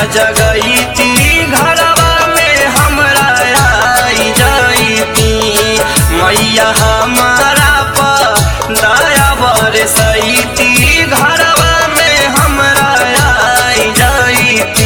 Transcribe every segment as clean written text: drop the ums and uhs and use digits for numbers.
जगईती घरवा में हमरा आई जाईती। मैया हमारा पर दया बरसईती घरवा में हमरा आई जाईती।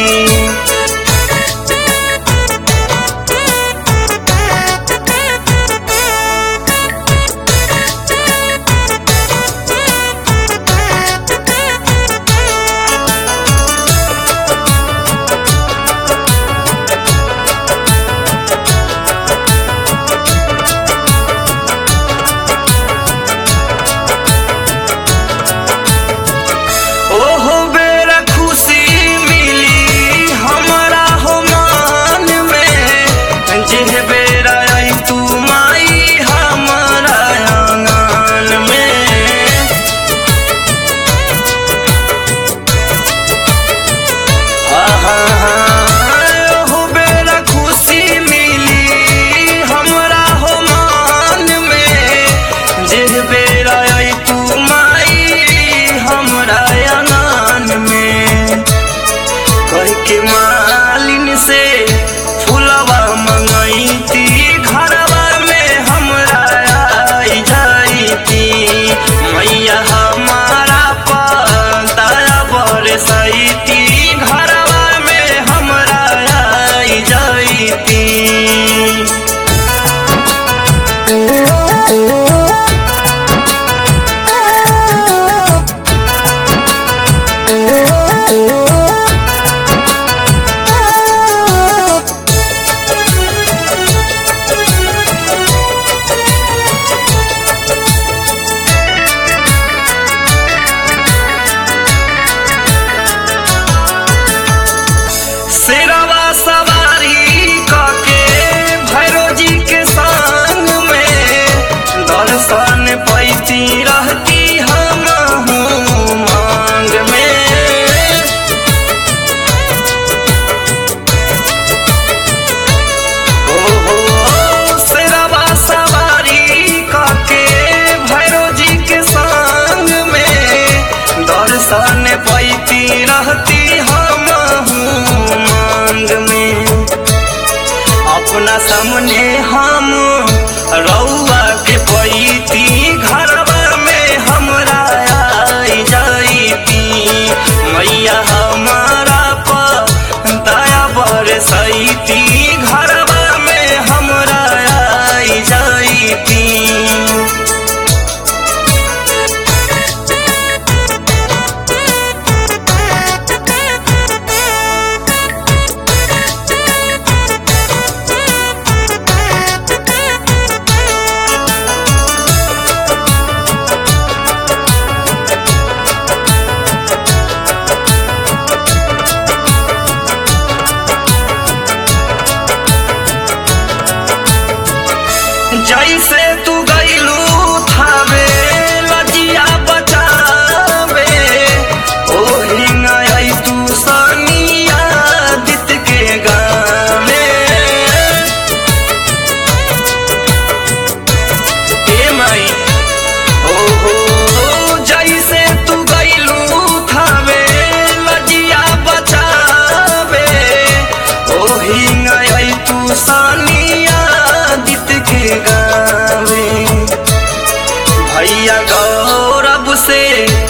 के मालिन से फुलवा मंगईती घरवा में हमरा आई जाईती। मैया हमारा पर दया बरसईती घरवा में हमरा आई जाईती। शेरवा सवारी कके भैरव जी के संग में दर्शन पैती रहती हम मांग में। हो शेरवा सवारी कके भैरव जी के संग में दर्शन पैती रहती हम मांग में। अपना सामने हम रउआ के पैती घरवा में हमरा आई जाईती। मैया हमारा पर दया बरसईती घरवा में हमरा आई जाईती। जैसे तू गईलू थावे लजिया बचावे ओही आई तू सनिया दित के गावे। ए माई हो जैसे तू गईलू थावे लजिया बचावे ओही आई तू सनिया दित के गावे। भैया गौरव से